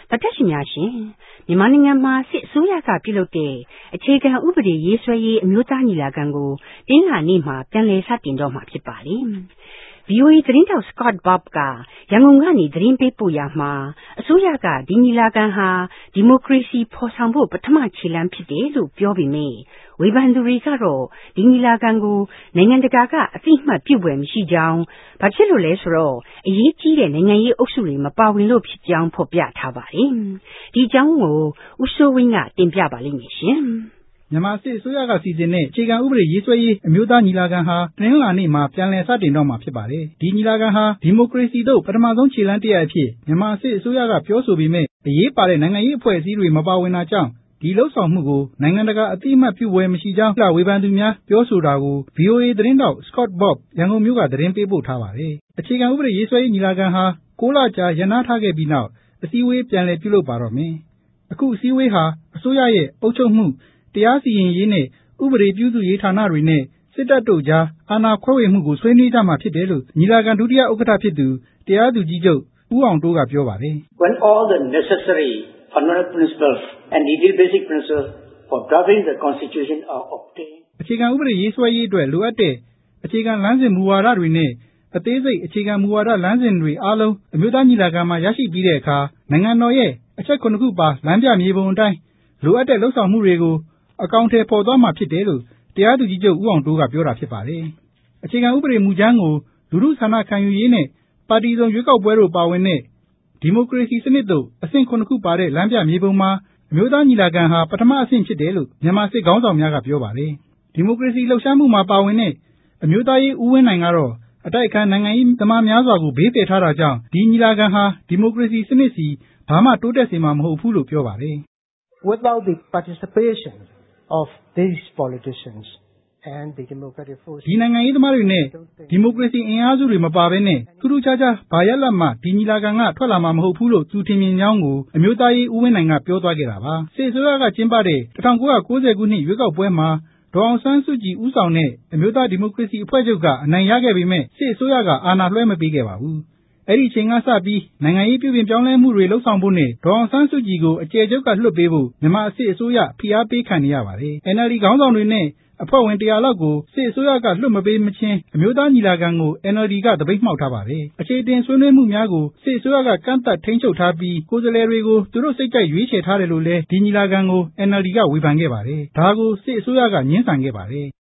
တသက်ရှင်များရှင်မြန်မာနိုင်ငံမှာစစ်အစိုးရကပြုလုပ်တဲ့အခြေခံဥပဒေရေးဆွဲရေးအမျိုးသားညီလာခံကိုတင်းလာနေ့မှာပြန်လည်စတင်တော့မှာဖြစ်ပါတယ်။ VOA သတင်းတောက် Scott Bob ကရန်ကုန်ကနေသတင်းပေးပို့ရမှာအစိုးရကဒီညီလာခံဟာဒီမိုကရေစီဖော်ဆောင်ဖို့ပထမခြေလှမ်းဖြစ်တယ်လို့ပြောပေမဲ့ဝေဖန်သူတွေကတော့ဒီညီလာခံကိုနိုင်ငံတကာကအသိအမှတ်ပြုဖွယ်မရှိကြောင်းဘာဖြစ်လို့လဲဆိုတော့အရေးကြီးတဲ့နိုင်ငံရေးအုပ်စုတွေမပါဝင်လို့ဖြစ်ကြောင်းဖော်ပြထားပါတယ်။ဒီအကြောင်းကိုဦးစိုးဝင်းကတင်ပြပါလိမ့်မယ်ရှင်။မြန်မာစစ်အစိုးရကစီစဉ်တဲ့အခြေခံဥပဒေရေးဆွဲရေးအမျိုးသားညီလာခံဟာတနင်္လာနေ့မှာပြန်လည်စတင်တော့မှာဖြစ်ပါတယ်။ဒီညီလာခံဟာဒီမိုကရေစီတို့ပထမဆုံးခြေလှမ်းတစ်ရပ်အဖြစ်မြန်မာစစ်အစိုးရကပြောဆိုပေမဲ့အရေးပါတဲ့နိုင်ငံရေးအဖွဲ့အစည်းတွေမပါဝင်တာကြောင့်ဒီလှုပ်ဆောင်မှုကိုနိုင်ငံတကာအသိအမှတ်ပြုဖွယ်မရှိကြောင်းဝေဖန်သူများပြောဆိုတာကို VOA သတင်းတောက် Scott Bob ရန်ကုန်မြို့ကသတင်းပေးပို့ထားပါတယ်။အခြေခံဥပဒေရေးဆွဲရေးညီလာခံဟာ6 လကြာရပ်နားထားခဲ့ပြီးနောက်အစည်းအဝေးပြန်လည်ပြုလုပ်ပါတော့မယ်။အခုအစည်းအဝေးဟာအစိုးရရဲ့အုပ်ချုပ်မှုတရားစီရင်ရေးနဲ့ဥပဒေပြုစုရေးဌာနတွေနဲ့စစ်တပ်တို့ကြားအာဏာခွဲဝေမှုကိုဆွေးနွေးကြမှာဖြစ်တယ်လို့ညီလာခံဒုတိယဥက္ကဋ္ဌဖြစ်သူတရားသူကြီးချုပ်ဦးအောင်တိုးကပြောပါတယ်။ When all the necessary fundamental principles and legal basic principles for drafting the constitution are obtained အခြေခံဥပဒေရေးဆွဲရေးအတွက်လိုအပ်တဲ့အခြေခံလမ်းစဉ်မူဝါဒတွေနဲ့အသေးစိတ်အခြေခံမူဝါဒလမ်းစဉ်တွေအားလုံးအမျိုးသားညီလာခံမှာရရှိပြီးတဲ့အခါနိုင်ငံတော်ရဲ့အချက် 7 ခုပါလမ်းပြမြေပုံအတိုင်းလိုအပ်တဲ့လှုပ်ဆောင်မှုတွေကိုအကောင်အထည်ဖော်သွားမှာဖြစ်တယ်လို့တရားသူကြီးချုပ်ဦးအောင်တိုးကပြောတာဖြစ်ပါတယ်။အခြေခံဥပဒေမူကြမ်းကိုလူထုဆန္ဒခံယူရေးနဲ့ပါတီစုံရွေးကောက်ပွဲတို့ပါဝင်တဲ့ဒီမိုကရေစီစနစ်တို့အဆင့် 7 ခုပါတဲ့လမ်းပြမြေပုံမှာအမျိုးသားညီလာခံဟာပထမအဆင့်ဖြစ်တယ်လို့မြန်မာစစ်ခေါင်းဆောင်များကပြောပါတယ်။ဒီမိုကရေစီလှုပ်ရှားမှုမှာပါဝင်တဲ့အမျိုးသားရေးဦးဝင်းနိုင်ကတော့အတိုက်အခံနိုင်ငံရေးသမားများစွာကိုဘေးဖယ်ထားတာကြောင့်ဒီညီလာခံဟာဒီမိုကရေစီစနစ်စီဘာမှတိုးတက်စေမှာမဟုတ်ဘူးလို့ပြောပါတယ်။ Without the participation of these politicians and the democratic forces ဒီနိုင်ငံရေးသမားတွေနဲ့ဒီမိုကရေစီအင်အားစုတွေမပါဘဲနဲ့ထူးထူးခြားခြားဘာရလတ်မှဒီညီလာခံကထွက်လာမှာမဟုတ်ဘူးလို့သူထင်မြင်ကြောင်းကိုအမျိုးသားရေးဦးဝင်းနိုင်ကပြောသွားခဲ့တာပါ။စစ်အစိုးရကကျင်းပတဲ့1990ခုနှစ်ရွေးကောက်ပွဲမှာဒေါ်အောင်ဆန်းစုကြည်ဦးဆောင်တဲ့အမျိုးသားဒီမိုကရေစီအဖွဲ့ချုပ်ကအနိုင်ရခဲ့ပေမဲ့စစ်အစိုးရကအာဏာလွှဲမပေးခဲ့ပါဘူး။အဲ့ဒီအချိန်ကစပြီးနိုင်ငံရေးပြုပြင်ပြောင်းလဲမှုတွေလှုပ်ဆောင်ဖို့နဲ့ဒေါ်အောင်ဆန်းစုကြည်ကိုအကျယ်ချုပ်ကလွှတ်ပေးဖို့မြန်မာစစ်အစိုးရဖိအားပေးခံနေရပါတယ်။ NLD ခေါင်းဆောင်တွေနဲ့အဖွဲ့ဝင်100လောက်ကိုစစ်အစိုးရကလွှတ်မပေးမချင်းအမျိုးသားညီလာခံကို NLD ကသပိတ်မှောက်ထားပါတယ်။အခြေတင်ဆွေးနွေးမှုများကိုစစ်အစိုးရကကန့်သတ်ထိန်းချုပ်ထားပြီးကိုယ်စားလှယ်တွေကိုသူတို့စိတ်ကြိုက်ရွေးချယ်ထားတယ်လို့လည်းဒီညီလာခံကို NLD ကဝေဖန်ခဲ့ပါတယ်။ဒါကိုစစ်အစိုးရကငြင်းဆန်ခဲ့ပါတယ်